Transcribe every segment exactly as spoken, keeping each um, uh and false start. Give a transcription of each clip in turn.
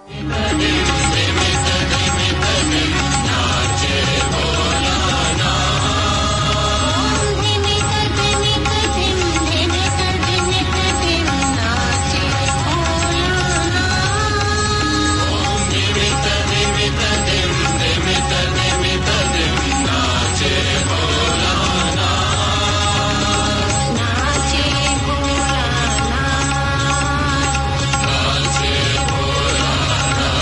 नाचे भोला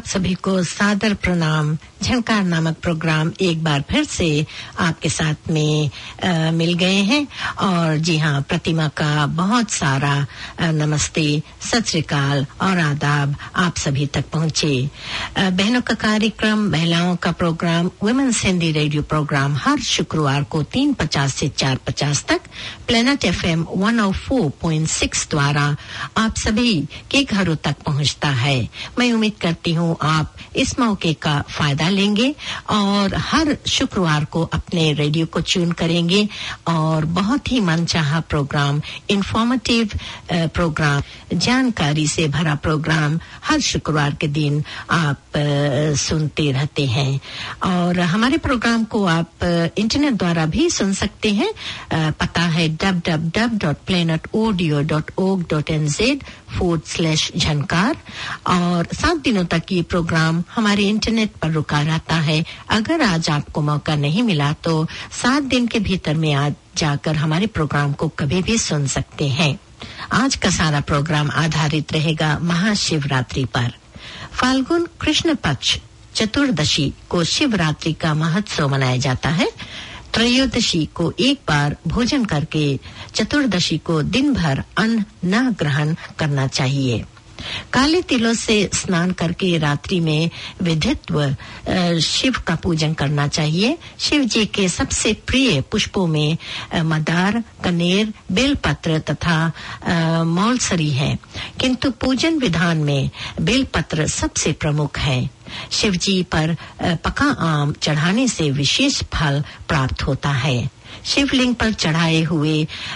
सभी को सादर प्रणाम। झनकार नामक प्रोग्राम एक बार फिर से आपके साथ में आ, मिल गए हैं और जी हाँ, प्रतिमा का बहुत सारा आ, नमस्ते, सत श्री अकाल और आदाब आप सभी तक पहुँचे। बहनों का कार्यक्रम, महिलाओं का programme, women's Hindi radio programme हर शुक्रवार को तीन पचास से चार पचास तक planet FM one O four point six द्वारा आप सभी के घरों तक पहुंचता है। मैं उम्मीद करती हूँ आप इस मौके का फायदा लेंगे और हर शुक्रवार को अपने रेडियो को ट्यून करेंगे और बहुत ही मनचाहा प्रोग्राम, इंफॉर्मेटिव प्रोग्राम, जानकारी से भरा प्रोग्राम हर शुक्रवार के दिन आप आ, सुनते रहते हैं। और हमारे प्रोग्राम को आप इंटरनेट द्वारा भी सुन सकते हैं। आ, पता है W W W dot planet audio dot org dot N Z forward slash Jhankar. और सात दिनों तक ये प्रोग्राम हमारे इंटरनेट पर रुका रहता है। अगर आज आपको मौका नहीं मिला तो सात दिन के भीतर में आज जाकर हमारे प्रोग्राम को कभी भी सुन सकते हैं। आज का सारा प्रोग्राम आधारित रहेगा महाशिवरात्रि पर। फाल्गुन कृष्ण पक्ष चतुर्दशी को शिवरात्रि का महोत्सव मनाया जाता है। त्रयोदशी को एक बार भोजन करके चतुर्दशी को दिन भर अन्न न ग्रहण करना चाहिए। काले तिलों से स्नान करके रात्रि में विधित्व शिव का पूजन करना चाहिए। शिव जी के सबसे प्रिय पुष्पों में मदार, कनेर, बेलपत्र तथा मौलसरी है, किंतु पूजन विधान में बेलपत्र सबसे प्रमुख है। शिव जी पर पका आम चढ़ाने से विशेष फल प्राप्त होता है। शिवलिंग पर चढ़ाए हुए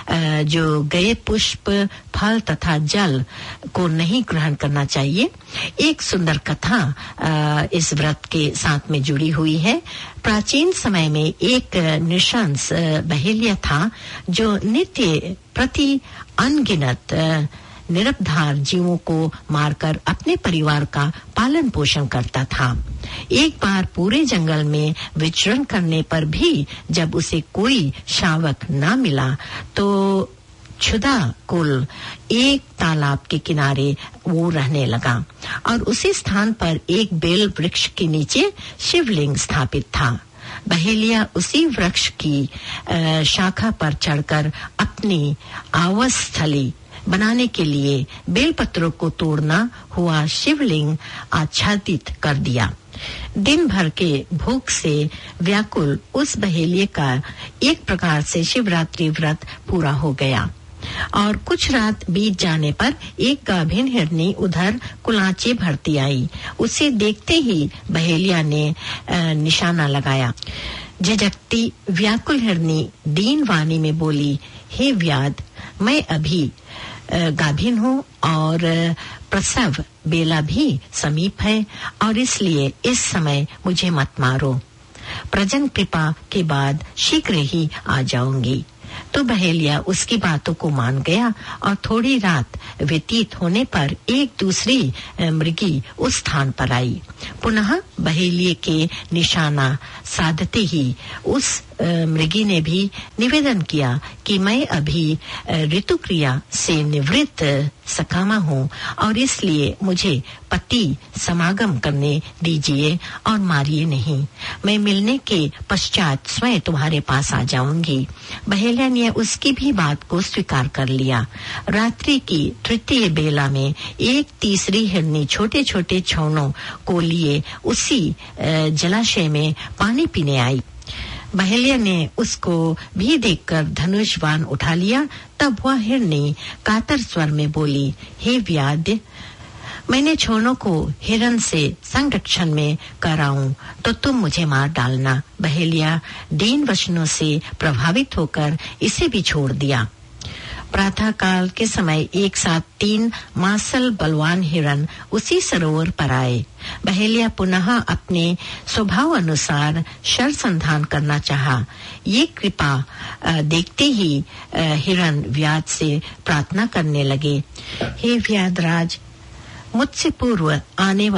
जो गए पुष्प, फल तथा जल को नहीं ग्रहण करना चाहिए। एक सुंदर कथा इस व्रत के साथ में जुड़ी हुई है। प्राचीन समय में एक नृशंस बहेलिया था जो नित्य प्रति अनगिनत निरपधार जीवों को मारकर अपने परिवार का पालन पोषण करता था। एक बार पूरे जंगल में विचरण करने पर भी जब उसे कोई शावक न मिला तो क्षुधा कुल एक तालाब के किनारे वो रहने लगा और उसी स्थान पर एक बेल वृक्ष के नीचे शिवलिंग स्थापित था। बहेलिया उसी वृक्ष की शाखा पर चढ़कर अपनी आवास स्थली बनाने के लिए बेलपत्रों को तोड़ना हुआ शिवलिंग आच्छादित कर दिया। दिन भर के भूख से व्याकुल उस बहेलिये का एक प्रकार से शिवरात्रि व्रत पूरा हो गया और कुछ रात बीत जाने पर एक गाभिन हिरनी उधर कुलाचे भरती आई। उसे देखते ही बहेलिया ने निशाना लगाया। झिझकती व्याकुल हिरनी दीन वाणी में बोली, हे व्याध, मैं अभी गाभिन हूँ और प्रसव बेला भी समीप है और इसलिए इस समय मुझे मत मारो। प्रजन कृपा के बाद शीघ्र ही आ जाऊंगी। तो बहेलिया उसकी बातों को मान गया और थोड़ी रात व्यतीत होने पर एक दूसरी मृगी उस स्थान पर आई। पुनः बहेलिये के निशाना साधते ही उस मृगी ने भी निवेदन किया कि मैं अभी ऋतु क्रिया से निवृत्त सकामा हूँ और इसलिए मुझे पति समागम करने दीजिए और मारिए नहीं। मैं मिलने के पश्चात स्वयं तुम्हारे पास आ जाऊंगी। बहेलिया ने उसकी भी बात को स्वीकार कर लिया। रात्रि की तृतीय बेला में एक तीसरी हिरनी छोटे छोटे छौनों को लिए उसी जलाशय में पानी पीने आई। बहेलिया ने उसको भी देखकर धनुष बाण उठा लिया। तब वह हिरनी कातर स्वर में बोली, हे व्याध, मैंने छोनों को हिरण से संरक्षण में कराऊं तो तुम मुझे मार डालना। बहेलिया दीन वचनों से प्रभावित होकर इसे भी छोड़ दिया। प्रातः काल के समय एक साथ तीन मासल बलवान हिरण उसी सरोवर पर आए। बहेलिया पुनः अपने स्वभाव अनुसार शर संधान करना चाहा। ये कृपा देखते ही हिरण व्याध से प्रार्थना करने लगे, हे व्याधराज, मुझसे पूर्व आने वाली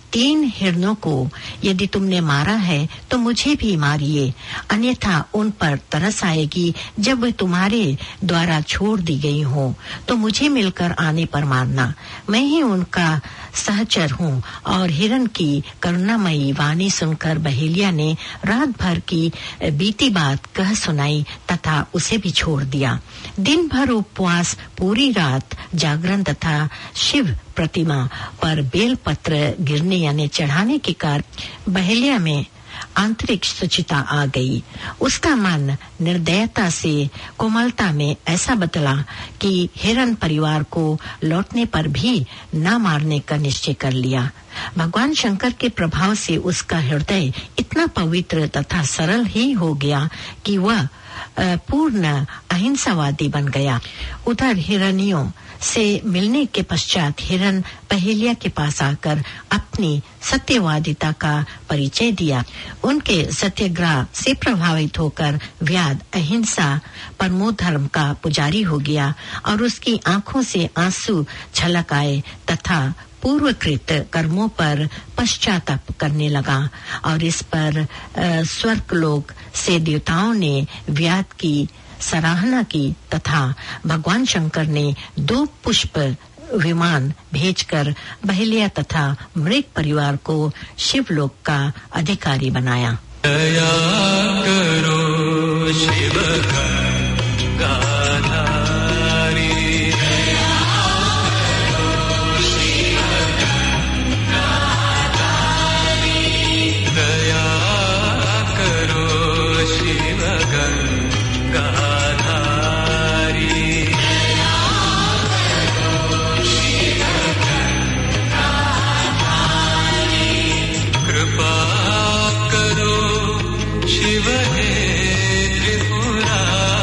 तीन हिरणों को यदि तुमने मारा है तो मुझे भी मारिए, अन्यथा उन पर तरस आएगी जब वे तुम्हारे द्वारा छोड़ दी गई हो, तो मुझे मिलकर आने पर मारना। मैं ही उनका सहचर हूँ। और हिरन की करुणामयी वाणी सुनकर बहेलिया ने रात भर की बीती बात कह सुनाई तथा उसे भी छोड़ दिया। दिन भर उपवास, पूरी रात जागरण तथा शिव प्रतिमा पर बेलपत्र गिरने यानी चढ़ाने के कारण बहेलिया में आंतरिक सुचिता आ गई। उसका मन निर्दयता से कोमलता में ऐसा बदला कि हिरन परिवार को लौटने पर भी न मारने का निश्चय कर लिया। भगवान शंकर के प्रभाव से उसका हृदय इतना पवित्र तथा सरल ही हो गया कि वह पूर्ण अहिंसावादी बन गया। उधर हिरनियों से मिलने के पश्चात हिरन पहेलिया के पास आकर अपनी सत्यवादिता का परिचय दिया। उनके सत्याग्रह से प्रभावित होकर व्याध अहिंसा परमो धर्म का पुजारी हो गया और उसकी आंखों से आंसू छलक आए तथा पूर्वकृत कर्मों पर पश्चाताप करने लगा। और इस पर स्वर्गलोक से देवताओं ने व्याध की सराहना की तथा भगवान शंकर ने दो पुष्प विमान भेजकर बहेलिया तथा मृग परिवार को शिवलोक का अधिकारी बनाया। दया करो शिव गंगाधारी, दया करो शिव गंगाधारी, कृपा करो शिव हे त्रिपुरारी।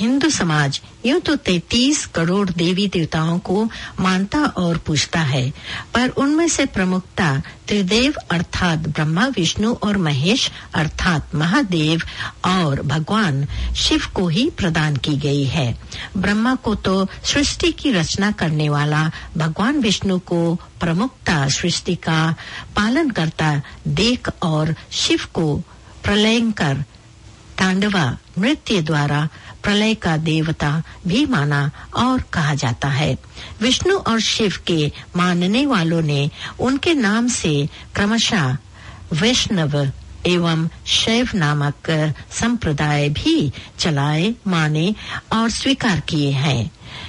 हिंदू समाज यूं तो तैंतीस करोड़ देवी देवताओं को मानता और पूजता है, पर उनमें से प्रमुखता त्रिदेव अर्थात ब्रह्मा, विष्णु और महेश अर्थात महादेव और भगवान शिव को ही प्रदान की गई है। ब्रह्मा को तो सृष्टि की रचना करने वाला, भगवान विष्णु को प्रमुखता सृष्टि का पालन करता देख और शिव को प्रलयंकर तांडवा नृत्य द्वारा प्रलय का देवता भी माना और कहा जाता है। विष्णु और शिव के मानने वालों ने उनके नाम से क्रमशः वैष्णव एवं शैव नामक संप्रदाय भी चलाए, माने और स्वीकार किए हैं।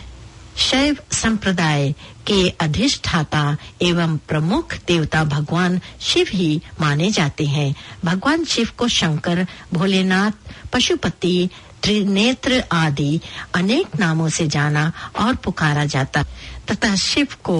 शैव संप्रदाय के अधिष्ठाता एवं प्रमुख देवता भगवान शिव ही माने जाते हैं। भगवान शिव को शंकर, भोलेनाथ, पशुपति, त्रिनेत्र आदि अनेक नामों से जाना और पुकारा जाता तथा शिव को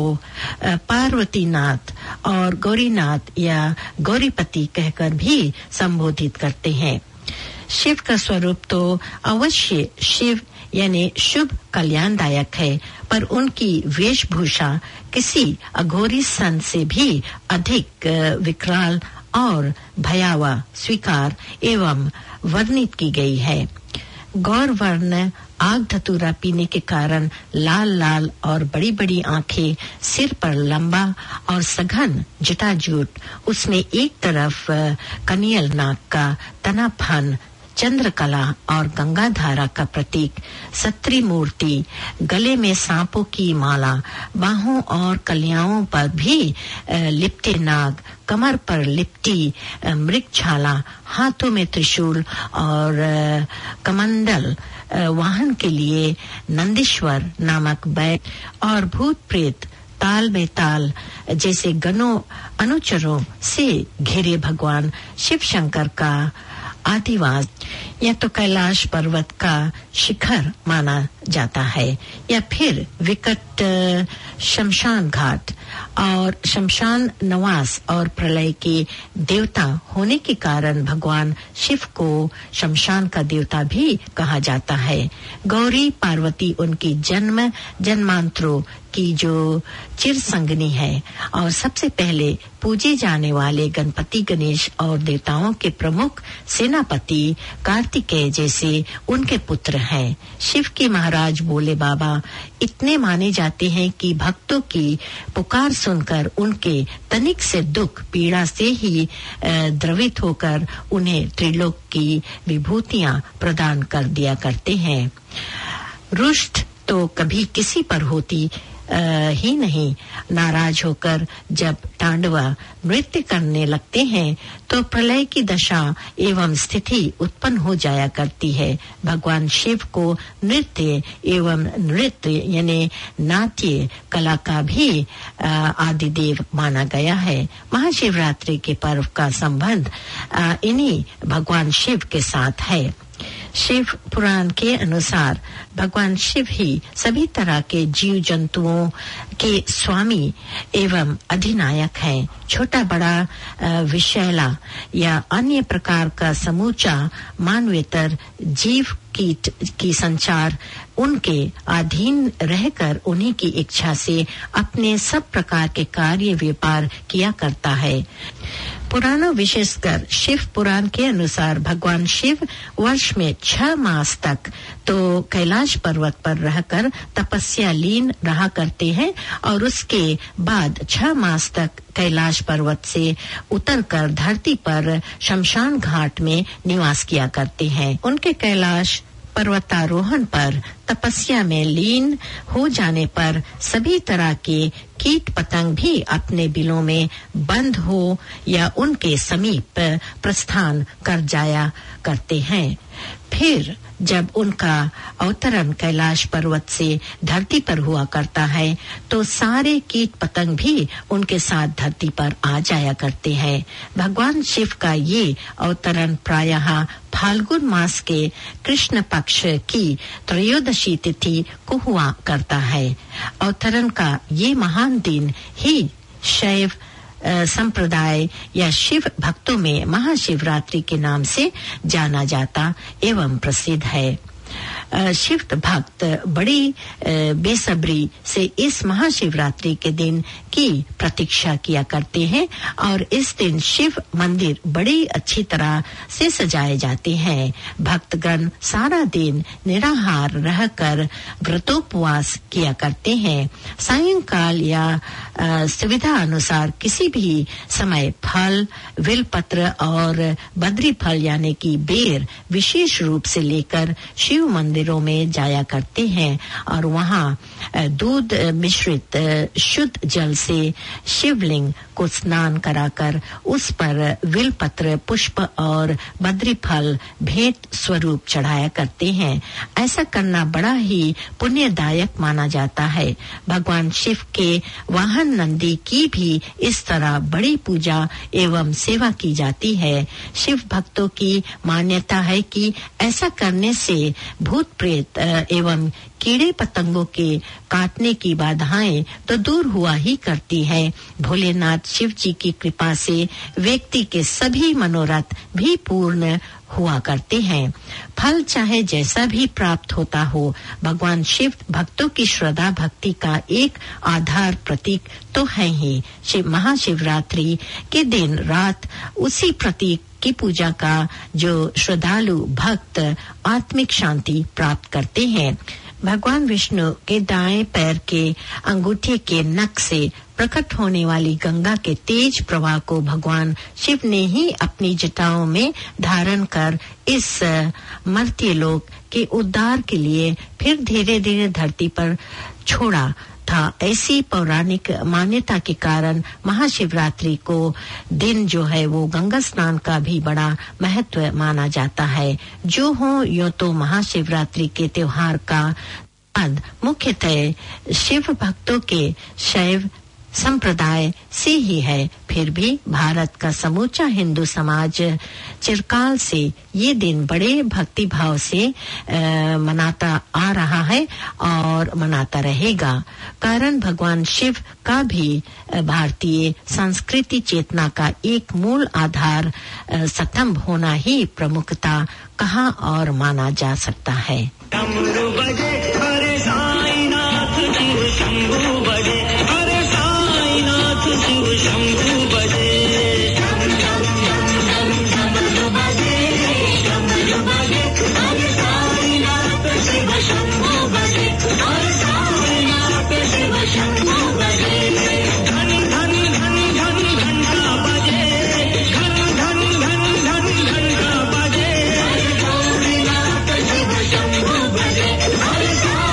पार्वतीनाथ और गौरीनाथ या गौरीपति कहकर भी संबोधित करते हैं। शिव का स्वरूप तो अवश्य शिव यानी शुभ कल्याणदायक है, पर उनकी वेशभूषा किसी अघोरी संत से भी अधिक विकराल और भयावह स्वीकार एवं वर्णित की गई है। गौर वर्ण आग धतूरा पीने के कारण लाल लाल और बड़ी बड़ी आंखें, सिर पर लंबा और सघन जटाजूट, उसमें एक तरफ कनियल नाग का तनाफन, चंद्रकला और गंगाधारा का प्रतीक, सत्री मूर्ति, गले में सांपों की माला, बाहों और कलियाओं पर भी लिपटे नाग, कमर पर लिपटी मृगछाला, हाथों में त्रिशूल और कमंडल, वाहन के लिए नंदीश्वर नामक बैल और भूत प्रेत ताल में ताल जैसे गणों अनुचरों से घिरे भगवान शिव शंकर का आदिवास या तो कैलाश पर्वत का शिखर माना जाता है या फिर विकट शमशान घाट और शमशान निवास और प्रलय के देवता होने के कारण भगवान शिव को शमशान का देवता भी कहा जाता है। गौरी पार्वती उनकी जन्म जन्मांतरों की जो चिर संगनी है और सबसे पहले पूजे जाने वाले गणपति, गणेश और देवताओं के प्रमुख सेनापति कार्तिकेय जैसे उनके पुत्र हैं। शिव के महाराज भोले बाबा इतने माने जाते हैं कि भक्तों की पुकार सुनकर उनके तनिक से दुख पीड़ा से ही द्रवित होकर उन्हें त्रिलोक की विभूतियां प्रदान कर दिया करते हैं। रुष्ट तो कभी किसी पर होती आ, ही नहीं। नाराज होकर जब तांडवा नृत्य करने लगते हैं तो प्रलय की दशा एवं स्थिति उत्पन्न हो जाया करती है। भगवान शिव को नृत्य एवं नृत्य यानी नाट्य कला का भी आदिदेव माना गया है। महाशिवरात्रि के पर्व का संबंध इन्हीं भगवान शिव के साथ है। शिव पुराण के अनुसार भगवान शिव ही सभी तरह के जीव जंतुओं के स्वामी एवं अधिनायक हैं। छोटा बड़ा विषैला या अन्य प्रकार का समूचा मानवेतर जीव कीट की संचार उनके अधीन रहकर उन्हीं की इच्छा से अपने सब प्रकार के कार्य व्यापार किया करता है। पुराणों विशेषकर शिव पुराण के अनुसार भगवान शिव वर्ष में छह मास तक तो कैलाश पर्वत पर रहकर तपस्या लीन रहा करते हैं और उसके बाद छह मास तक कैलाश पर्वत से उतरकर धरती पर शमशान घाट में निवास किया करते हैं। उनके कैलाश पर्वतारोहण पर तपस्या में लीन हो जाने पर सभी तरह के कीट पतंग भी अपने बिलों में बंद हो या उनके समीप प्रस्थान कर जाया करते हैं। फिर जब उनका अवतरण कैलाश पर्वत से धरती पर हुआ करता है तो सारे कीट पतंग भी उनके साथ धरती पर आ जाया करते हैं। भगवान शिव का ये अवतरण प्रायः फाल्गुन मास के कृष्ण पक्ष की त्रयोदशी तिथि को हुआ करता है। अवतरण का ये महान दिन ही शैव संप्रदाय या शिव भक्तों में महाशिवरात्रि के नाम से जाना जाता एवं प्रसिद्ध है। शिव भक्त बड़ी बेसब्री से इस महाशिवरात्रि के दिन की प्रतीक्षा किया करते हैं और इस दिन शिव मंदिर बड़ी अच्छी तरह से सजाए जाते हैं। भक्तगण सारा दिन निराहार रहकर व्रतोपवास किया करते हैं। सायंकाल या सुविधा अनुसार किसी भी समय फल, विलपत्र और बद्री फल यानी कि बेर विशेष रूप से लेकर शिव मंदिरों में जाया करते हैं और वहां दूध मिश्रित शुद्ध जल से शिवलिंग को स्नान कराकर उस पर विलपत्र, पुष्प और बद्री फल भेंट स्वरूप चढ़ाया करते हैं। ऐसा करना बड़ा ही पुण्यदायक माना जाता है। भगवान शिव के वाहन नंदी की भी इस तरह बड़ी पूजा एवं सेवा की जाती है। शिव भक्तों की मान्यता है कि ऐसा करने से भूत प्रेत एवं कीड़े पतंगों के काटने की बाधाएं तो दूर हुआ ही करती है। भोलेनाथ शिव जी की कृपा से व्यक्ति के सभी मनोरथ भी पूर्ण हुआ करते हैं। फल चाहे जैसा भी प्राप्त होता हो, भगवान शिव भक्तों की श्रद्धा भक्ति का एक आधार प्रतीक तो है ही। शिव महाशिवरात्रि के दिन रात उसी प्रतीक की पूजा का जो श्रद्धालु भक्त आत्मिक शांति प्राप्त करते हैं। भगवान विष्णु के दाएं पैर के अंगूठे के नख से प्रकट होने वाली गंगा के तेज प्रवाह को भगवान शिव ने ही अपनी जटाओं में धारण कर इस मर्त्य लोक के उद्धार के लिए फिर धीरे धीरे धरती पर छोड़ा था। ऐसी पौराणिक मान्यता के कारण महाशिवरात्रि को दिन जो है वो गंगा स्नान का भी बड़ा महत्व माना जाता है। जो हो यो तो महाशिवरात्रि के त्योहार का बाद मुख्यतः शिव भक्तों के शैव संप्रदाय से ही है। फिर भी भारत का समूचा हिंदू समाज चिरकाल से ये दिन बड़े भक्ति भाव से आ, मनाता आ रहा है और मनाता रहेगा। कारण भगवान शिव का भी भारतीय संस्कृति चेतना का एक मूल आधार स्तंभ होना ही प्रमुखता कहा और माना जा सकता है। Bye.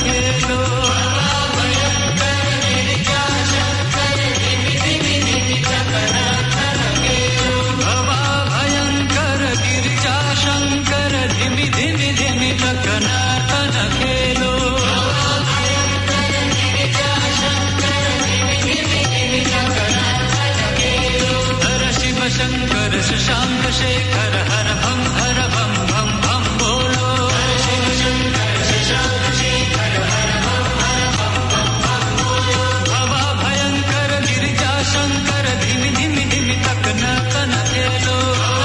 खेलो भवा भयंकर गिरिजा शंकर धिमि धिमि धिमि टकनाटन खेलो हर शिव शंकर शशांक शेखर हर भम हर भम भम भम बोलो शिव शंकर शशांक शेखर हर भम हर भम भम भम बोलो भवा भयंकर गिरिजा शंकर धिमि धिमि धिमि टकनाटन खेलो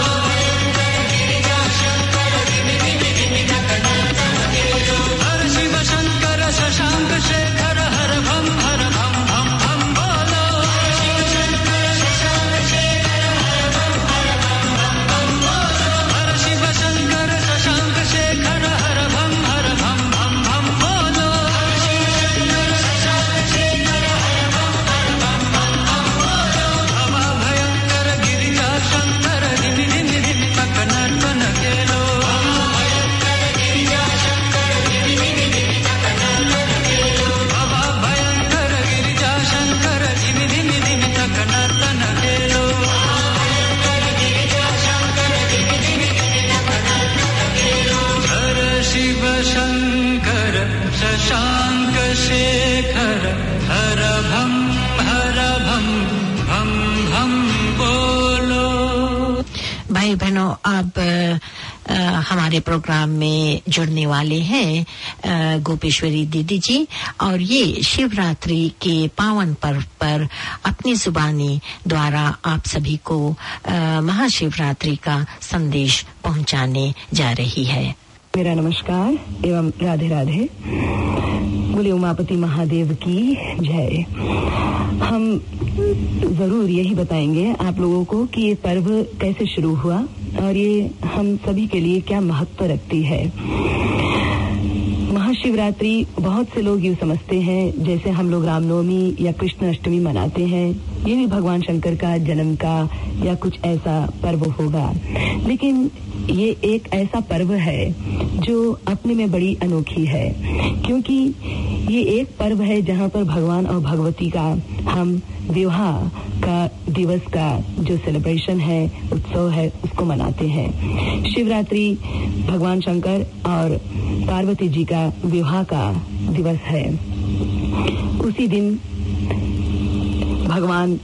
हर शिव शंकर शशांक शेखर हर भम हर भम भम भम बोलो शिव शंकर शशांक शेखर हर भम हर भम भम भम बोलो हर शिव शंकर शशांक शेखर हर भम हर भम भम भम बोलो शिव शंकर शशांक शेखर हर भम हर भम भम भम बोलो भवा भयंकर गिरिजा शंकर धिमि धिमि धिमि टकनाटन खेलो भवा भयंकर गिरिजा शंकर धिमि धिमि धिमि टकनाटन खेलो हर शिव शंकर शशांक शेखर हर भम हर भम भम भम बोलो। भाई बहनों, अब अ, अ, हमारे प्रोग्राम में जुड़ने वाले हैं अ, गोपेश्वरी दीदी जी, और ये शिवरात्रि के पावन पर्व पर अपनी जुबानी द्वारा आप सभी को अ, महाशिवरात्रि का संदेश पहुंचाने जा रही है। मेरा नमस्कार एवं राधे राधे। बोले उमापति महादेव की जय। हम जरूर यही बताएंगे आप लोगों को कि ये पर्व कैसे शुरू हुआ और ये हम सभी के लिए क्या महत्व रखती है। महाशिवरात्रि बहुत से लोग यूँ समझते हैं जैसे हम लोग रामनवमी या कृष्ण अष्टमी मनाते हैं, ये भी भगवान शंकर का जन्म का या कुछ ऐसा पर्व होगा, लेकिन ये एक ऐसा पर्व है जो अपने में बड़ी अनोखी है, क्योंकि ये एक पर्व है जहाँ पर भगवान और भगवती का हम विवाह का दिवस का जो सेलिब्रेशन है, उत्सव है, उसको मनाते हैं। शिवरात्रि भगवान शंकर और पार्वती जी का विवाह का दिवस है। उसी दिन भगवान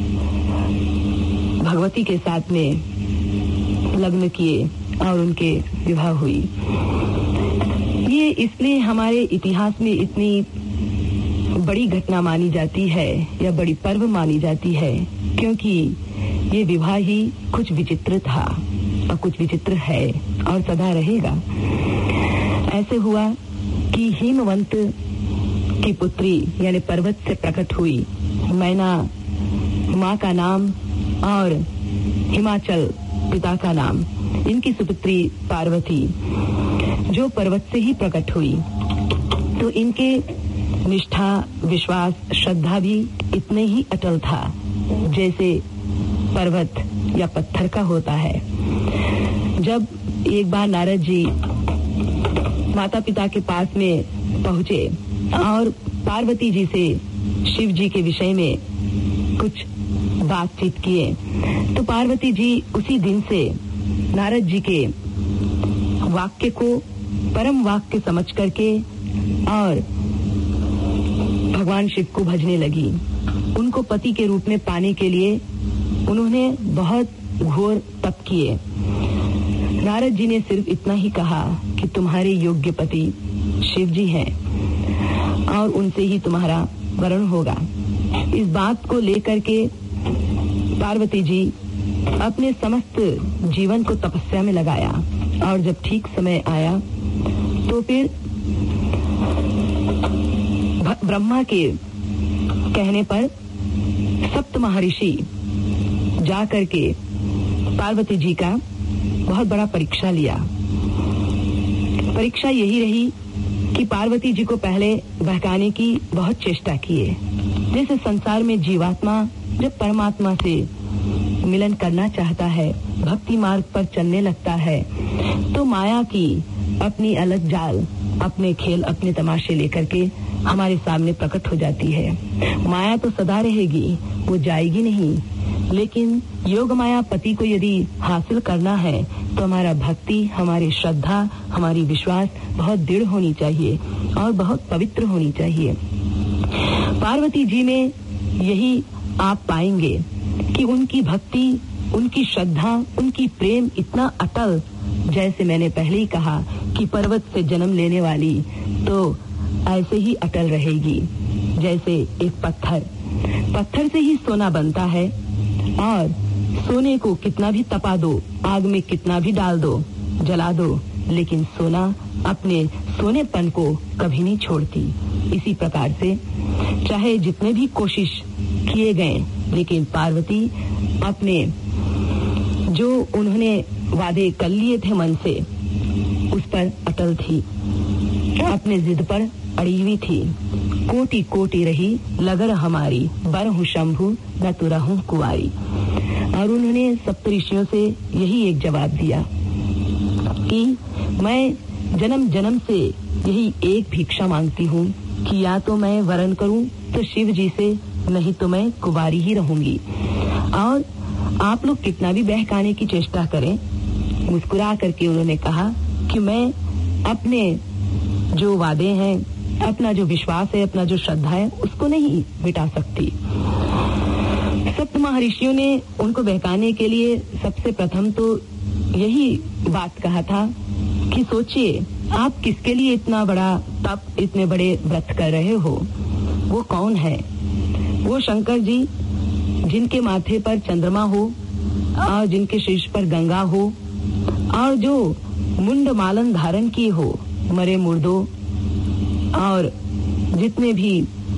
भगवती के साथ में लग्न किए और उनके विवाह हुई। ये इसलिए हमारे इतिहास में इतनी बड़ी घटना मानी जाती है या बड़ी पर्व मानी जाती है, क्योंकि ये विवाह ही कुछ विचित्र था और कुछ विचित्र है और सदा रहेगा। ऐसे हुआ कि हिमवंत की पुत्री यानी पर्वत से प्रकट हुई मैना माँ का नाम और हिमाचल पिता का नाम, इनकी सुपुत्री पार्वती जो पर्वत से ही प्रकट हुई, तो इनके निष्ठा, विश्वास, श्रद्धा भी इतने ही अटल था जैसे पर्वत या पत्थर का होता है। जब एक बार नारद जी माता पिता के पास में पहुंचे और पार्वती जी से शिव जी के विषय में कुछ बातचीत किए, तो पार्वती जी उसी दिन से नारद जी के वाक्य को परम वाक्य समझ करके और भगवान शिव को भजने लगी। उनको पति के रूप में पाने के लिए उन्होंने बहुत घोर तप किए। नारद जी ने सिर्फ इतना ही कहा कि तुम्हारे योग्य पति शिव जी हैं और उनसे ही तुम्हारा वरण होगा। इस बात को लेकर के पार्वती जी अपने समस्त जीवन को तपस्या में लगाया और जब ठीक समय आया तो फिर ब्रह्मा के कहने पर सप्त महर्षि जा करके पार्वती जी का बहुत बड़ा परीक्षा लिया। परीक्षा यही रही कि पार्वती जी को पहले बहकाने की बहुत चेष्टा किए। जैसे संसार में जीवात्मा जब परमात्मा से मिलन करना चाहता है, भक्ति मार्ग पर चलने लगता है, तो माया की अपनी अलग जाल अपने खेल अपने तमाशे लेकर के हमारे सामने प्रकट हो जाती है। माया तो सदा रहेगी, वो जाएगी नहीं, लेकिन योग माया पति को यदि हासिल करना है तो हमारा भक्ति, हमारी श्रद्धा, हमारी विश्वास बहुत दृढ़ होनी चाहिए और बहुत पवित्र होनी चाहिए। पार्वती जी में यही आप पाएंगे कि उनकी भक्ति, उनकी श्रद्धा, उनकी प्रेम इतना अटल, जैसे मैंने पहले ही कहा कि पर्वत से जन्म लेने वाली तो ऐसे ही अटल रहेगी जैसे एक पत्थर। पत्थर से ही सोना बनता है और सोने को कितना भी तपा दो, आग में कितना भी डाल दो, जला दो, लेकिन सोना अपने सोनेपन को कभी नहीं छोड़ती। इसी प्रकार से चाहे जितने भी कोशिश किए गए, लेकिन पार्वती अपने जो उन्होंने वादे कर लिए थे मन से, उस पर अटल थी, अपने जिद पर अड़ी हुई थी। कोटि कोटि रही लगन हमारी, बरहूं शंभु न तो रहूं कुंवारी। और उन्होंने सप्तऋषियों से यही एक जवाब दिया कि मैं जन्म जन्म से यही एक भिक्षा मांगती हूँ कि या तो मैं वरण करूँ तो शिव जी से, नहीं तो मैं कुंवारी ही रहूंगी। और आप लोग कितना भी बहकाने की चेष्टा करें, मुस्कुरा करके उन्होंने कहा कि मैं अपने जो वादे हैं, अपना जो विश्वास है, अपना जो श्रद्धा है, उसको नहीं मिटा सकती। सप्त महर्षियों ने उनको बहकाने के लिए सबसे प्रथम तो यही बात कहा था कि सोचिए आप किसके लिए इतना बड़ा तप, इतने बड़े व्रत कर रहे हो। वो कौन है? वो शंकर जी जिनके माथे पर चंद्रमा हो और जिनके शीर्ष पर गंगा हो और जो मुंड मालन धारण किए हो, मरे मुर्दों और जितने भी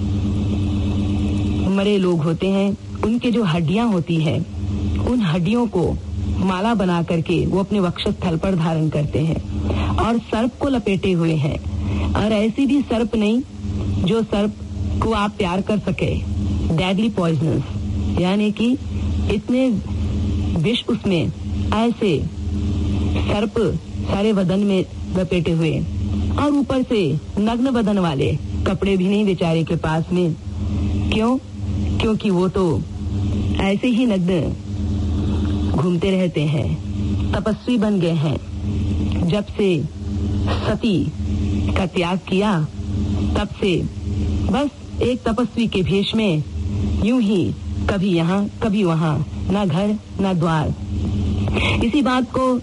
मरे लोग होते हैं, उनके जो हड्डियां होती है, उन हड्डियों को माला बना करके वो अपने वक्षस्थल पर धारण करते हैं और सर्प को लपेटे हुए हैं। और ऐसी भी सर्प नहीं जो सर्प को आप प्यार कर सके, डेडली पॉइजनस, यानी कि इतने विष उसमें, ऐसे सर्प सारे बदन में लपेटे हुए और ऊपर से नग्न बदन वाले, कपड़े भी नहीं बेचारे के पास में। क्यों? क्योंकि वो तो ऐसे ही नग्न घूमते रहते हैं, तपस्वी बन गए हैं। जब से सती का त्याग किया तब से बस एक तपस्वी के भेष में यूं ही कभी यहाँ कभी वहाँ, ना घर ना द्वार। इसी बात को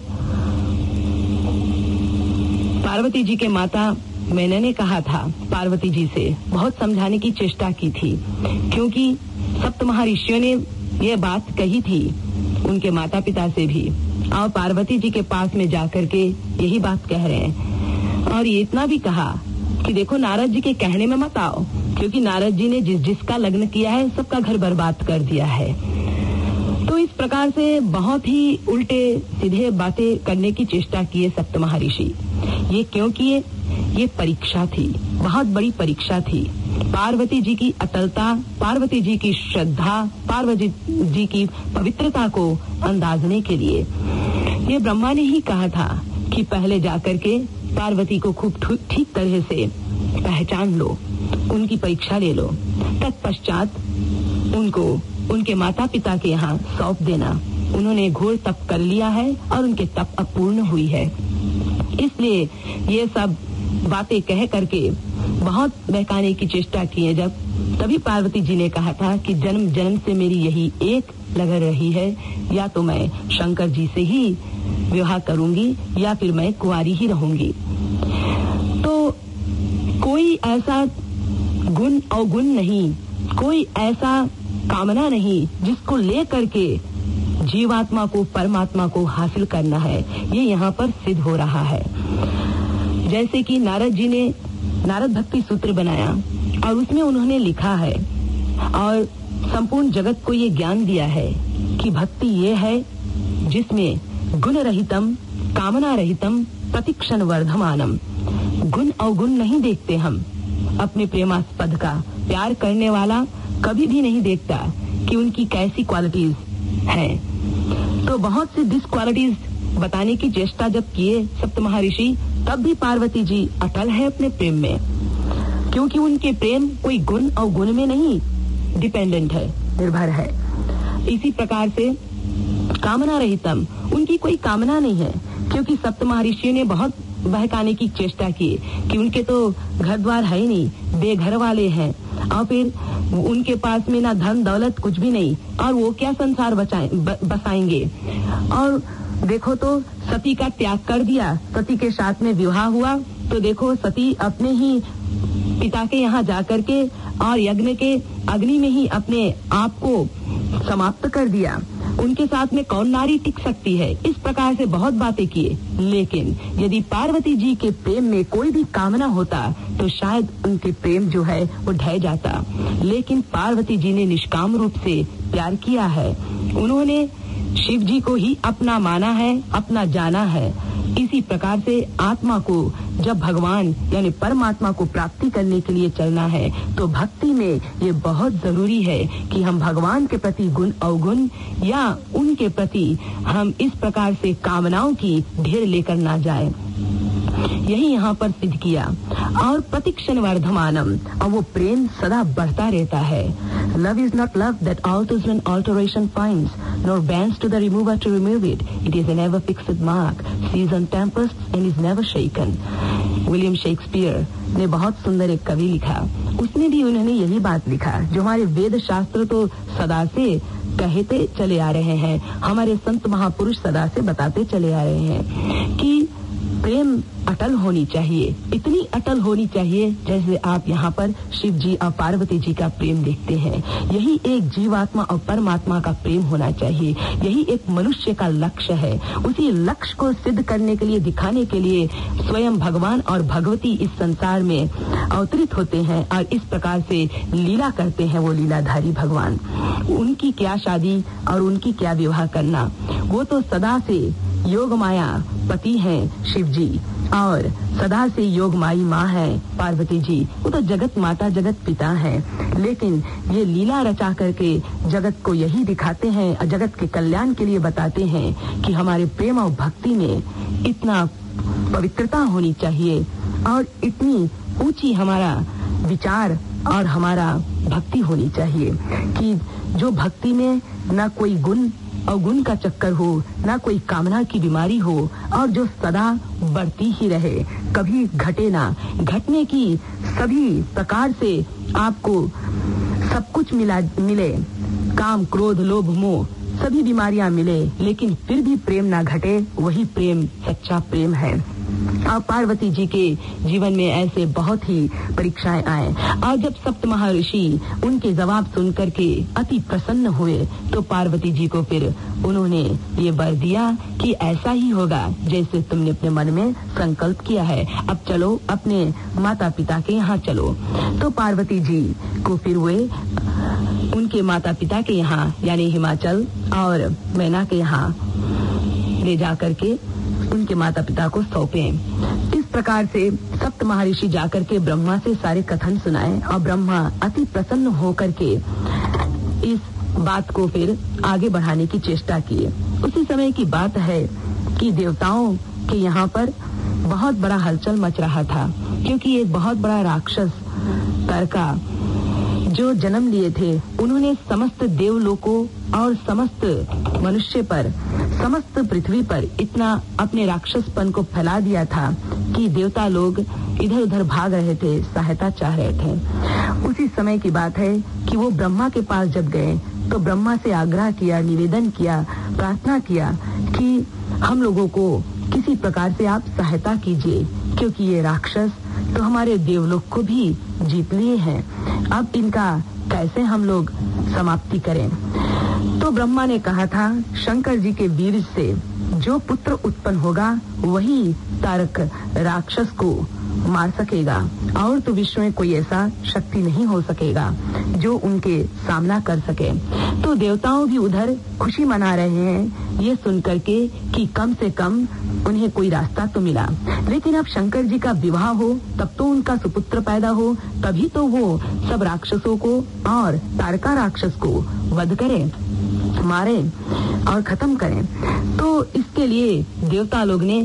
पार्वती जी के माता मैंने ने कहा था, पार्वती जी से बहुत समझाने की चेष्टा की थी, क्योंकि सप्त महर्षियों ने ये बात कही थी उनके माता पिता से भी, और पार्वती जी के पास में जाकर के यही बात कह रहे हैं। और ये इतना भी कहा कि देखो नारद जी के कहने में मत आओ, क्योंकि नारद जी ने जिस जिसका लग्न किया है सबका घर बर्बाद कर दिया है। तो इस प्रकार से बहुत ही उल्टे सीधे बातें करने की चेष्टा की है सप्त महर्षि। ये क्यों किए? ये परीक्षा थी, बहुत बड़ी परीक्षा थी। पार्वती जी की अटलता, पार्वती जी की श्रद्धा, पार्वती जी की पवित्रता को अंदाजने के लिए। ये ब्रह्मा ने ही कहा था कि पहले जाकर के पार्वती को खूब ठीक तरह से पहचान लो, उनकी परीक्षा ले लो, तत्पश्चात उनको उनके माता पिता के यहाँ सौंप देना। उन्होंने घोर तप कर लिया है और उनके तप अपूर्ण हुई है, इसलिए ये सब बातें कह करके बहुत बहकाने की चेष्टा की है। जब तभी पार्वती जी ने कहा था कि जन्म जन्म से मेरी यही एक लगन रही है, या तो मैं शंकर जी से ही विवाह करूंगी या फिर मैं कुंवारी ही रहूंगी। तो कोई ऐसा गुण अवगुण नहीं, कोई ऐसा कामना नहीं जिसको ले करके जीवात्मा को, परमात्मा को हासिल करना है। ये यहाँ पर सिद्ध हो रहा है। जैसे कि नारद जी ने नारद भक्ति सूत्र बनाया और उसमें उन्होंने लिखा है और संपूर्ण जगत को ये ज्ञान दिया है कि भक्ति ये है जिसमें गुण रहितम, कामना रहितम, प्रतिक्षण वर्धमानम। गुण अवगुण नहीं देखते हम अपने प्रेमास्पद का। प्यार करने वाला कभी भी नहीं देखता कि उनकी कैसी क्वालिटीज हैं। तो बहुत सी डिस क्वालिटीज बताने की चेष्टा जब किए सप्त महर्षि, तब भी पार्वती जी अटल है अपने प्रेम में, क्योंकि उनके प्रेम कोई गुण और गुण में नहीं डिपेंडेंट है, निर्भर है। इसी प्रकार से कामना रहितम, उनकी कोई कामना नहीं है, क्योंकि सप्त महर्षियों ने बहुत बहकाने की चेष्टा की कि उनके तो घर द्वार है ही नहीं, बेघर वाले हैं, और फिर उनके पास में ना धन दौलत कुछ भी नहीं, और वो क्या संसार बचाए ब, बसाएंगे। और देखो तो सती का त्याग कर दिया, सती के साथ में विवाह हुआ, तो देखो सती अपने ही पिता के यहाँ जाकर के और यज्ञ के अग्नि में ही अपने आप को समाप्त कर दिया। उनके साथ में कौन नारी टिक सकती है? इस प्रकार से बहुत बातें किए, लेकिन यदि पार्वती जी के प्रेम में कोई भी कामना होता तो शायद उनके प्रेम जो है वो ढह जाता। लेकिन पार्वती जी ने निष्काम रूप से प्यार किया है, उन्होंने शिव जी को ही अपना माना है, अपना जाना है। इसी प्रकार से आत्मा को जब भगवान यानी परमात्मा को प्राप्ति करने के लिए चलना है तो भक्ति में ये बहुत जरूरी है कि हम भगवान के प्रति गुण अवगुण या उनके प्रति हम इस प्रकार से कामनाओं की ढेर लेकर ना जाए। यही यहाँ पर सिद्ध किया। और प्रतिक्षण वर्धमानम, और वो प्रेम सदा बढ़ता रहता है। Love is not love that alters when alteration finds, nor bends to the remover to remove it. It is a never fixed mark, season tempests and is never shaken. William Shakespeare ने बहुत सुंदर एक कवि लिखा, उसने भी उन्होंने यही बात लिखा जो हमारे वेद शास्त्र तो सदा से कहते चले आ रहे हैं, हमारे संत महापुरुष सदा से बताते चले आ रहे हैं कि प्रेम अटल होनी चाहिए, इतनी अटल होनी चाहिए जैसे आप यहाँ पर शिव जी और पार्वती जी का प्रेम देखते हैं। यही एक जीवात्मा और परमात्मा का प्रेम होना चाहिए, यही एक मनुष्य का लक्ष्य है। उसी लक्ष्य को सिद्ध करने के लिए, दिखाने के लिए स्वयं भगवान और भगवती इस संसार में अवतरित होते हैं और इस प्रकार से लीला करते हैं। वो लीलाधारी भगवान, उनकी क्या शादी और उनकी क्या विवाह करना, वो तो सदा से योग माया पति हैं शिव जी और सदा से योग माई माँ है पार्वती जी, वो तो जगत माता जगत पिता हैं। लेकिन ये लीला रचा करके जगत को यही दिखाते हैं, जगत के कल्याण के लिए बताते हैं कि हमारे प्रेम और भक्ति में इतना पवित्रता होनी चाहिए और इतनी ऊंची हमारा विचार और हमारा भक्ति होनी चाहिए कि जो भक्ति में ना कोई गुण अवगुण का चक्कर हो, ना कोई कामना की बीमारी हो और जो सदा बढ़ती ही रहे, कभी घटे ना। घटने की सभी प्रकार से आपको सब कुछ मिला मिले, काम क्रोध लोभ मोह सभी बीमारियां मिले, लेकिन फिर भी प्रेम ना घटे, वही प्रेम सच्चा प्रेम है। और पार्वती जी के जीवन में ऐसे बहुत ही परीक्षाएं आए और जब सप्त महर्षि उनके जवाब सुनकर के अति प्रसन्न हुए तो पार्वती जी को फिर उन्होंने ये वर दिया कि ऐसा ही होगा जैसे तुमने अपने मन में संकल्प किया है, अब चलो अपने माता पिता के यहाँ चलो। तो पार्वती जी को फिर वे उनके माता पिता के यहाँ यानी हिमाचल और मैना के यहाँ ले जा करके उनके माता पिता को सौंपे। इस प्रकार से सप्त महर्षि जाकर के ब्रह्मा से सारे कथन सुनाए और ब्रह्मा अति प्रसन्न होकर के इस बात को फिर आगे बढ़ाने की चेष्टा किए। उसी समय की बात है कि देवताओं के यहाँ पर बहुत बड़ा हलचल मच रहा था, क्योंकि एक बहुत बड़ा राक्षस तारका जो जन्म लिए थे, उन्होंने समस्त देवलोकों और समस्त मनुष्य पर, समस्त पृथ्वी पर इतना अपने राक्षसपन को फैला दिया था कि देवता लोग इधर उधर भाग रहे थे, सहायता चाह रहे थे। उसी समय की बात है कि वो ब्रह्मा के पास जब गए तो ब्रह्मा से आग्रह किया, निवेदन किया, प्रार्थना किया कि हम लोगों को किसी प्रकार से आप सहायता कीजिए, क्योंकि ये राक्षस तो हमारे देवलोक को भी जीत लिए हैं, अब इनका कैसे हम लोग समाप्ति करें। तो ब्रह्मा ने कहा था शंकर जी के वीर से जो पुत्र उत्पन्न होगा वही तारक राक्षस को मार सकेगा, और तो विश्व में कोई ऐसा शक्ति नहीं हो सकेगा जो उनके सामना कर सके। तो देवताओं भी उधर खुशी मना रहे हैं ये सुनकर के कि कम से कम उन्हें कोई रास्ता तो मिला। लेकिन अब शंकर जी का विवाह हो, तब तो उनका सुपुत्र पैदा हो, तभी तो वो सब राक्षसों को और तारका राक्षस को वध करें, मारे और खत्म करें। तो इसके लिए देवता लोग ने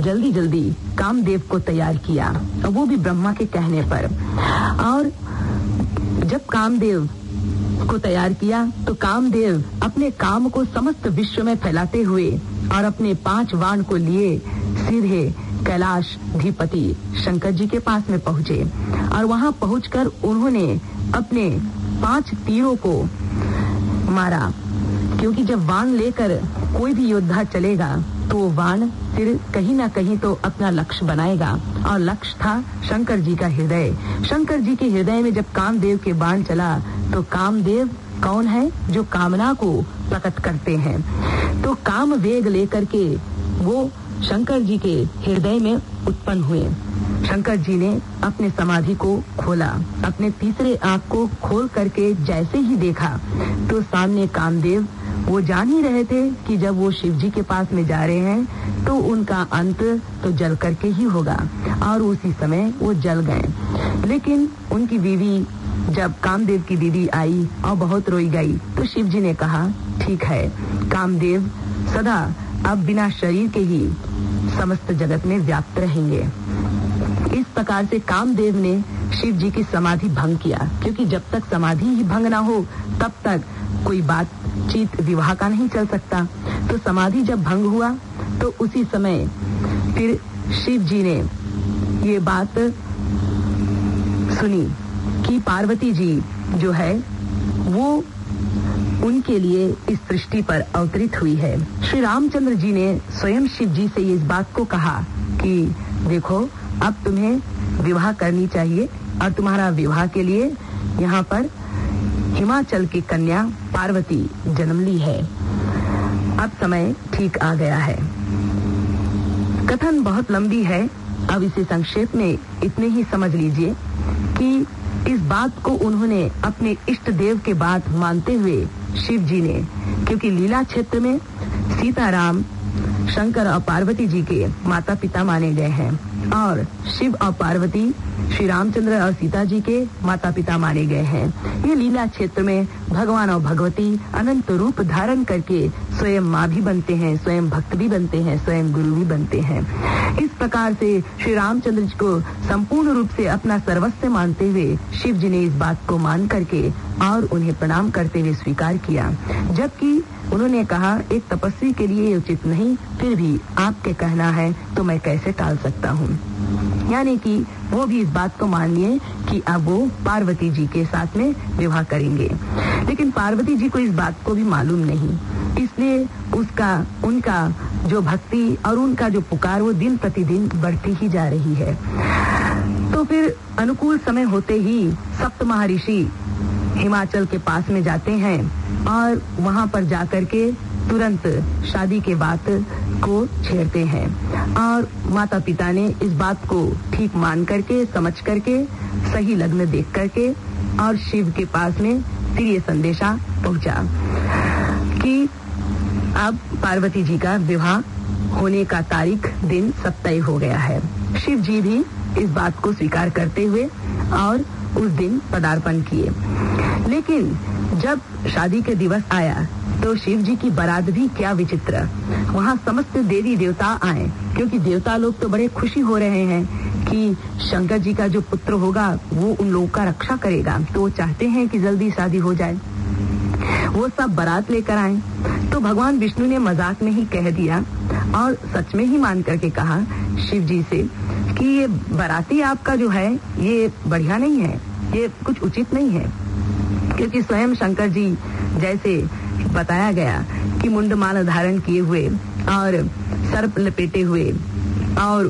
जल्दी जल्दी कामदेव को तैयार किया, वो भी ब्रह्मा के कहने पर। और जब कामदेव को तैयार किया तो कामदेव अपने काम को समस्त विश्व में फैलाते हुए और अपने पांच वाण को लिए सीधे कैलाश अधिपति शंकर जी के पास में पहुंचे। और वहां पहुंचकर उन्होंने अपने पांच तीरों को मारा, क्योंकि जब वाण लेकर कोई भी योद्धा चलेगा तो वो वाण फिर कहीं ना कहीं तो अपना लक्ष्य बनाएगा, और लक्ष्य था शंकर जी का हृदय। शंकर जी के हृदय में जब कामदेव के बाण चला तो कामदेव कौन है? जो कामना को प्रकट करते हैं। तो काम वेग लेकर के वो शंकर जी के हृदय में उत्पन्न हुए। शंकर जी ने अपने समाधि को खोला, अपने तीसरे आंख को खोल करके जैसे ही देखा तो सामने कामदेव, वो जान ही रहे थे कि जब वो शिव जी के पास में जा रहे हैं तो उनका अंत तो जल करके ही होगा, और उसी समय वो जल गए। लेकिन उनकी बीवी, जब कामदेव की बीवी आई और बहुत रोई गई तो शिव जी ने कहा, ठीक है, कामदेव सदा अब बिना शरीर के ही समस्त जगत में व्याप्त रहेंगे। इस प्रकार से कामदेव ने शिव जी की समाधि भंग किया, क्योंकि जब तक समाधि ही भंग ना हो तब तक कोई बातचीत विवाह का नहीं चल सकता। तो समाधि जब भंग हुआ तो उसी समय फिर शिव जी ने ये बात सुनी कि पार्वती जी जो है वो उनके लिए इस सृष्टि पर अवतरित हुई है। श्री रामचंद्र जी ने स्वयं शिव जी से इस बात को कहा कि देखो, अब तुम्हें विवाह करनी चाहिए, और तुम्हारा विवाह के लिए यहाँ पर हिमाचल की कन्या पार्वती जन्म ली है। अब समय ठीक आ गया है। कथन बहुत लंबी है, अब इसे संक्षेप में इतने ही समझ लीजिए कि इस बात को उन्होंने अपने इष्ट देव के बात मानते हुए शिव जी ने, क्योंकि लीला क्षेत्र में सीताराम शंकर और पार्वती जी के माता पिता माने गए हैं, और शिव और पार्वती श्री रामचंद्र और सीता जी के माता पिता माने गए हैं। ये लीला क्षेत्र में भगवान और भगवती अनंत रूप धारण करके स्वयं माँ भी बनते हैं, स्वयं भक्त भी बनते हैं, स्वयं गुरु भी बनते हैं। इस प्रकार से श्री रामचंद्र जी को संपूर्ण रूप से अपना सर्वस्व मानते हुए शिव जी ने इस बात को मान करके और उन्हें प्रणाम करते हुए स्वीकार किया, जबकि उन्होंने कहा, एक तपस्वी के लिए उचित नहीं, फिर भी आपके कहना है तो मैं कैसे टाल सकता हूँ। यानी कि वो भी इस बात को मान लिए कि अब वो पार्वती जी के साथ में विवाह करेंगे। लेकिन पार्वती जी को इस बात को भी मालूम नहीं, इसलिए उसका उनका जो भक्ति और उनका जो पुकार वो दिन प्रतिदिन बढ़ती ही जा रही है। तो फिर अनुकूल समय होते ही सप्त महर्षि हिमाचल के पास में जाते हैं और वहां पर जाकर के तुरंत शादी के बात को छेड़ते हैं, और माता पिता ने इस बात को ठीक मान करके, समझ करके, सही लग्न देख करके और शिव के पास में फिर ये संदेशा पहुंचा कि अब पार्वती जी का विवाह होने का तारीख दिन सब तय हो गया है। शिव जी भी इस बात को स्वीकार करते हुए और उस दिन पदार्पण किए। लेकिन जब शादी के दिवस आया तो शिव जी की बारात भी क्या विचित्र, वहाँ समस्त देवी देवता आए, क्योंकि देवता लोग तो बड़े खुशी हो रहे हैं कि शंकर जी का जो पुत्र होगा वो उन लोगों का रक्षा करेगा, तो वो चाहते हैं कि जल्दी शादी हो जाए। वो सब बारात लेकर आए तो भगवान विष्णु ने मजाक में ही कह दिया और सच में ही मान करके कहा शिव जी से कि ये बाराती आपका जो है ये बढ़िया नहीं है, ये कुछ उचित नहीं है, क्योंकि स्वयं शंकर जी जैसे बताया गया कि मुंडमाला धारण किए हुए और सर्प लपेटे हुए और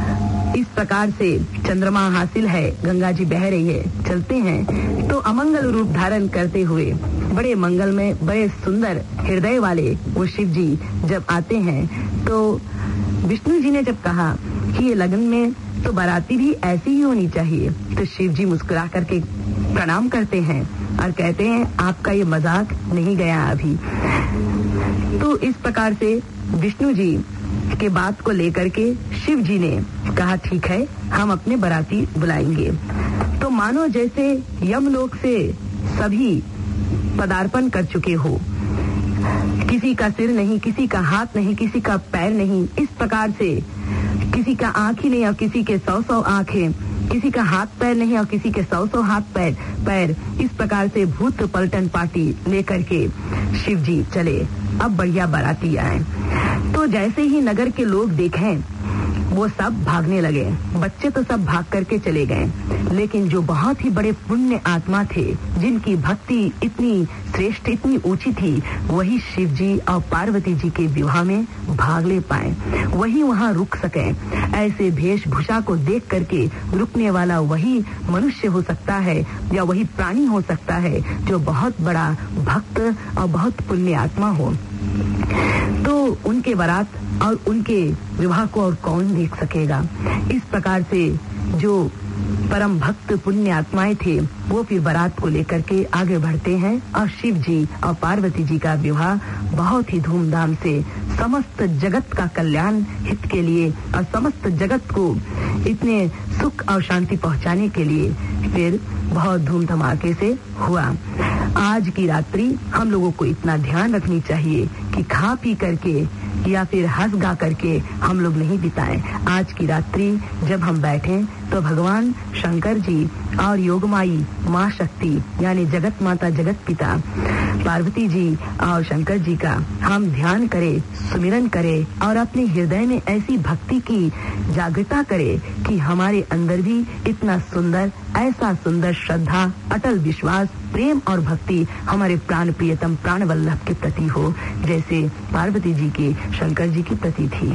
इस प्रकार से चंद्रमा हासिल है, गंगा जी बह रही है, चलते हैं तो अमंगल रूप धारण करते हुए बड़े मंगल में बड़े सुंदर हृदय वाले वो शिव जी जब आते हैं तो विष्णु जी ने जब कहा कि ये लगन में तो बाराती भी ऐसी ही होनी चाहिए, तो शिव जी मुस्कुरा करके प्रणाम करते हैं और कहते हैं आपका ये मजाक नहीं गया अभी। तो इस प्रकार से विष्णु जी के बात को लेकर के शिव जी ने कहा ठीक है हम अपने बाराती बुलाएंगे। तो मानो जैसे यमलोक से सभी पदार्पण कर चुके हो, किसी का सिर नहीं, किसी का हाथ नहीं, किसी का पैर नहीं, इस प्रकार से किसी का आंख ही नहीं और किसी के सौ सौ आंखें, किसी का हाथ पैर नहीं और किसी के सौ सौ हाथ पैर पैर इस प्रकार से भूत पलटन पार्टी लेकर के शिव जी चले। अब बढ़िया बाराती आए तो जैसे ही नगर के लोग देखें वो सब भागने लगे। बच्चे तो सब भाग करके चले गए, लेकिन जो बहुत ही बड़े पुण्य आत्मा थे, जिनकी भक्ति इतनी श्रेष्ठ, इतनी ऊंची थी, वही शिव जी और पार्वती जी के विवाह में भाग ले पाए, वही वहां रुक सके। ऐसे वेशभूषा को देख करके रुकने वाला वही मनुष्य हो सकता है या वही प्राणी हो सकता है जो बहुत बड़ा भक्त और बहुत पुण्य आत्मा हो। तो उनके बारात और उनके विवाह को और कौन देख सकेगा। इस प्रकार से जो परम भक्त पुण्य आत्माएं थे वो फिर बारात को लेकर के आगे बढ़ते हैं और शिव जी और पार्वती जी का विवाह बहुत ही धूमधाम से समस्त जगत का कल्याण हित के लिए और समस्त जगत को इतने सुख और शांति पहुंचाने के लिए फिर बहुत धूम धमाके से हुआ। आज की रात्रि हम लोगों को इतना ध्यान रखनी चाहिए कि खा पी करके या फिर हंस गा करके हम लोग नहीं बिताएं। आज की रात्रि जब हम बैठें तो भगवान शंकर जी और योगमाई माँ शक्ति यानी जगत माता जगत पिता पार्वती जी और शंकर जी का हम ध्यान करें, सुमिरन करें और अपने हृदय में ऐसी भक्ति की जागृता करें कि हमारे अंदर भी इतना सुंदर, ऐसा सुंदर श्रद्धा, अटल विश्वास, प्रेम और भक्ति हमारे प्राण प्रियतम प्राण वल्लभ के प्रति हो, जैसे पार्वती जी के शंकर जी के प्रति थी।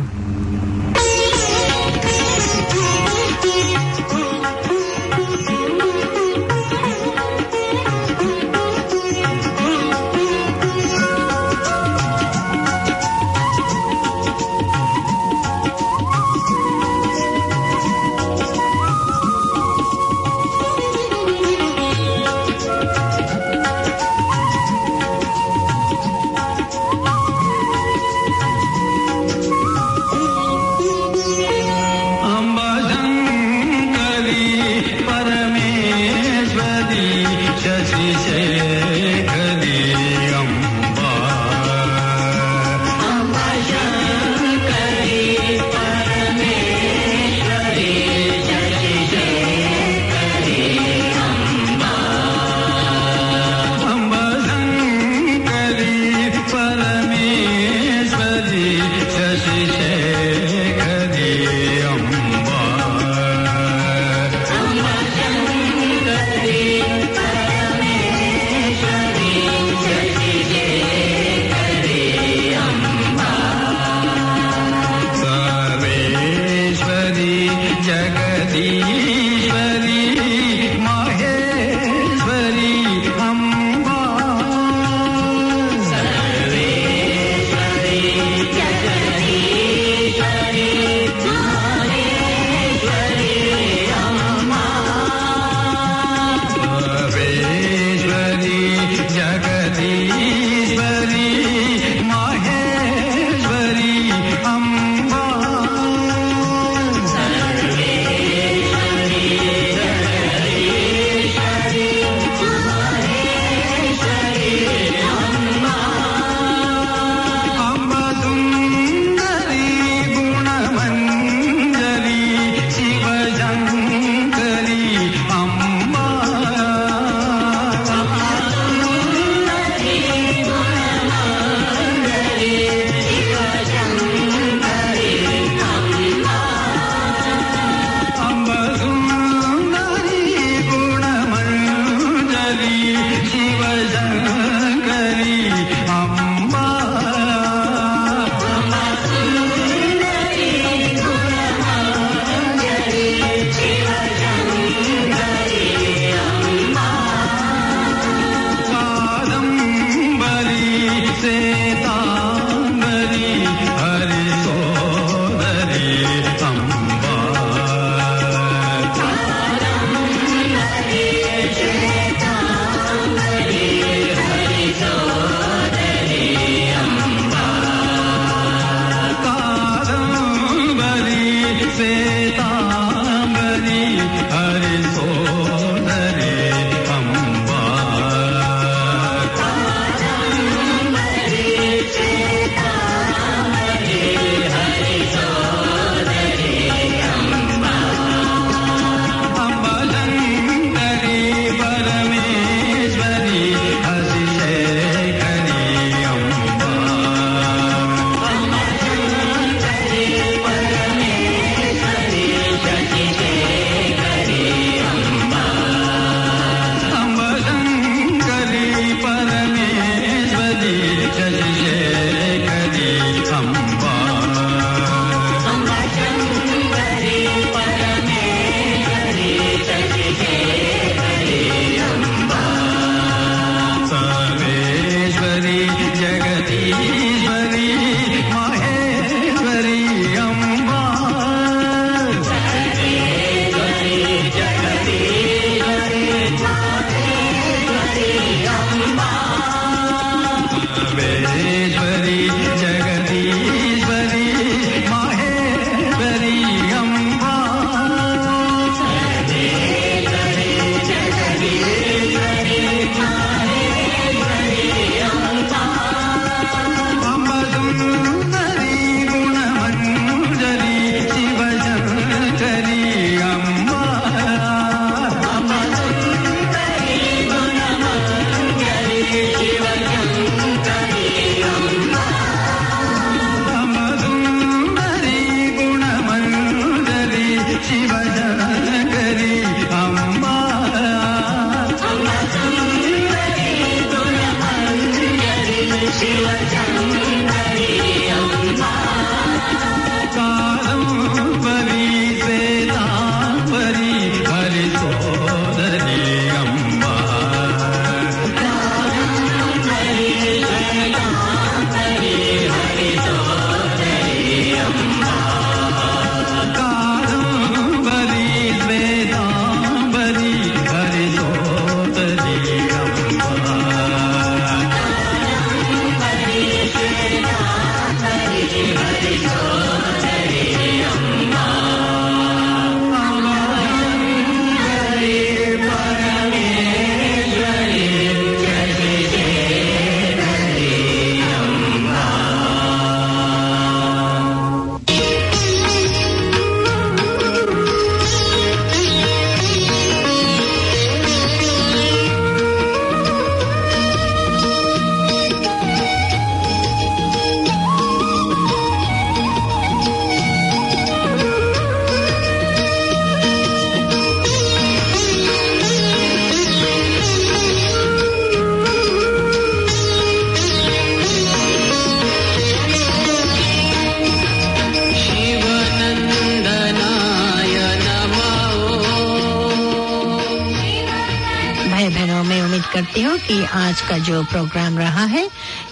करती हूँ कि आज का जो प्रोग्राम रहा है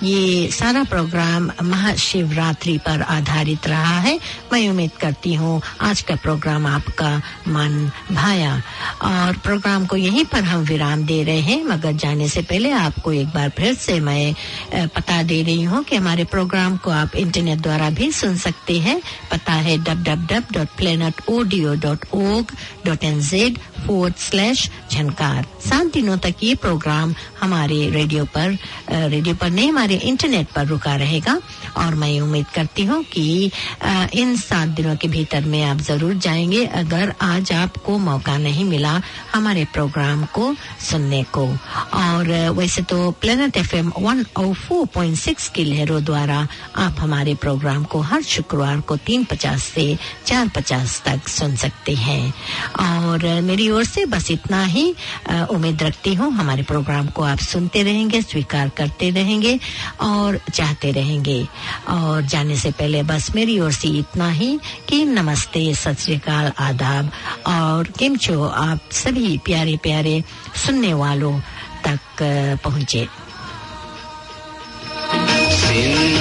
ये सारा प्रोग्राम महाशिवरात्रि पर आधारित रहा है। मैं उम्मीद करती हूँ आज का प्रोग्राम आपका मन भाया और प्रोग्राम को यहीं पर हम विराम दे रहे हैं। मगर जाने से पहले आपको एक बार फिर से मैं पता दे रही हूँ कि हमारे प्रोग्राम को आप इंटरनेट द्वारा भी सुन सकते हैं। पता है W W W dot planet audio dot org dot N Z forward slash Jhankar. सात दिनों तक ये प्रोग्राम हमारे रेडियो पर रेडियो पर नहीं हमारे इंटरनेट पर रुका रहेगा और मैं उम्मीद करती हूँ कि इन सात दिनों के भीतर में आप जरूर जाएंगे अगर आज आपको मौका नहीं मिला हमारे प्रोग्राम को सुनने को। और वैसे तो प्लेनेट एफएम एक सौ चार पॉइंट छह की लहरों द्वारा आप हमारे प्रोग्राम को हर शुक्रवार को तीन पचास से चार पचास तक सुन सकते हैं। और मेरी ओर से बस इतना ही। उम्मीद रखती हूँ हमारे प्रोग्राम को आप सुनते रहेंगे, स्वीकार करते रहेंगे और चाहते रहेंगे। और जाने से पहले बस मेरी ओर से इतना ही कि नमस्ते, सत श्री अकाल, आदाब और किम छो आप सभी प्यारे प्यारे सुनने वालों तक पहुँचे।